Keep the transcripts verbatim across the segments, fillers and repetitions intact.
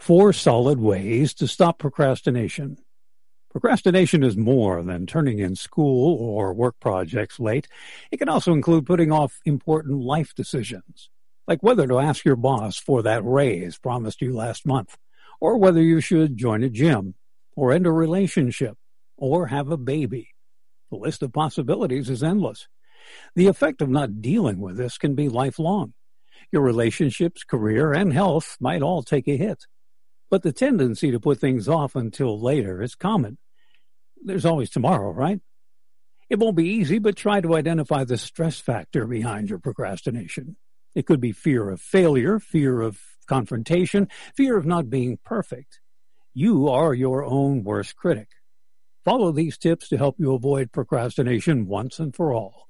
Four solid ways to stop procrastination. Procrastination is more than turning in school or work projects late. It can also include putting off important life decisions, like whether to ask your boss for that raise promised you last month, or whether you should join a gym, or end a relationship, or have a baby. The list of possibilities is endless. The effect of not dealing with this can be lifelong. Your relationships, career, and health might all take a hit. But the tendency to put things off until later is common. There's always tomorrow, right? It won't be easy, but try to identify the stress factor behind your procrastination. It could be fear of failure, fear of confrontation, fear of not being perfect. You are your own worst critic. Follow these tips to help you avoid procrastination once and for all.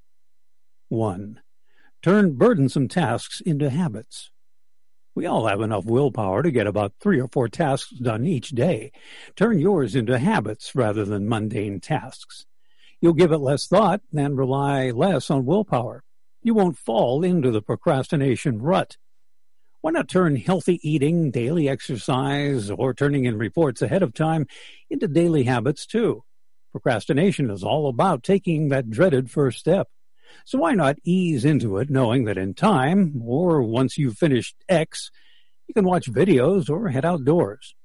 One, turn burdensome tasks into habits. We all have enough willpower to get about three or four tasks done each day. Turn yours into habits rather than mundane tasks. You'll give it less thought and rely less on willpower. You won't fall into the procrastination rut. Why not turn healthy eating, daily exercise, or turning in reports ahead of time into daily habits too? Procrastination is all about taking that dreaded first step. So why not ease into it, knowing that in time, or once you've finished X, you can watch videos or head outdoors.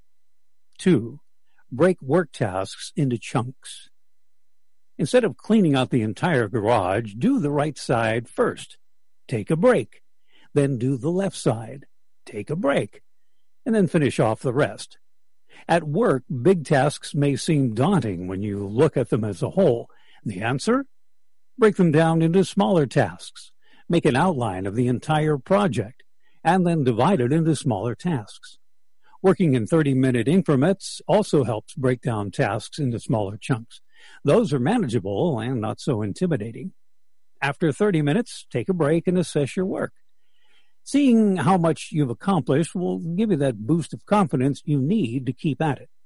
Two, break work tasks into chunks. Instead of cleaning out the entire garage, do the right side first. Take a break. Then do the left side. Take a break. And then finish off the rest. At work, big tasks may seem daunting when you look at them as a whole. The answer? Break them down into smaller tasks. Make an outline of the entire project, and then divide it into smaller tasks. Working in thirty-minute increments also helps break down tasks into smaller chunks. Those are manageable and not so intimidating. After thirty minutes, take a break and assess your work. Seeing how much you've accomplished will give you that boost of confidence you need to keep at it.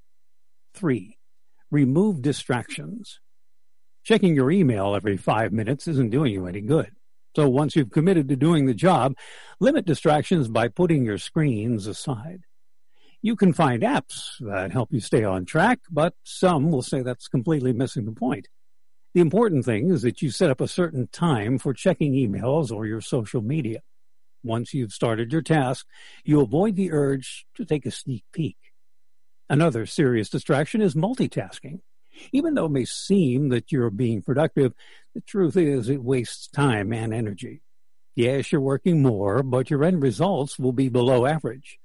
Three, remove distractions. Checking your email every five minutes isn't doing you any good. So once you've committed to doing the job, limit distractions by putting your screens aside. You can find apps that help you stay on track, but some will say that's completely missing the point. The important thing is that you set up a certain time for checking emails or your social media. Once you've started your task, you avoid the urge to take a sneak peek. Another serious distraction is multitasking. Even though it may seem that you're being productive, the truth is it wastes time and energy. Yes, you're working more, but your end results will be below average.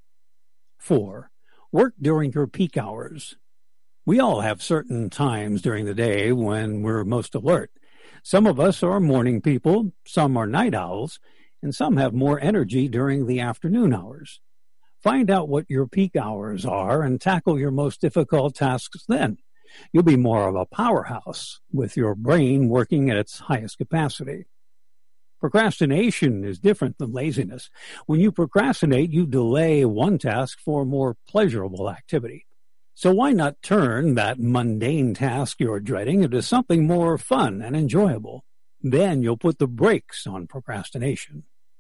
Four, work during your peak hours. We all have certain times during the day when we're most alert. Some of us are morning people, some are night owls, and some have more energy during the afternoon hours. Find out what your peak hours are and tackle your most difficult tasks then. You'll be more of a powerhouse with your brain working at its highest capacity. Procrastination is different than laziness. When you procrastinate, you delay one task for a more pleasurable activity. So why not turn that mundane task you're dreading into something more fun and enjoyable? Then you'll put the brakes on procrastination.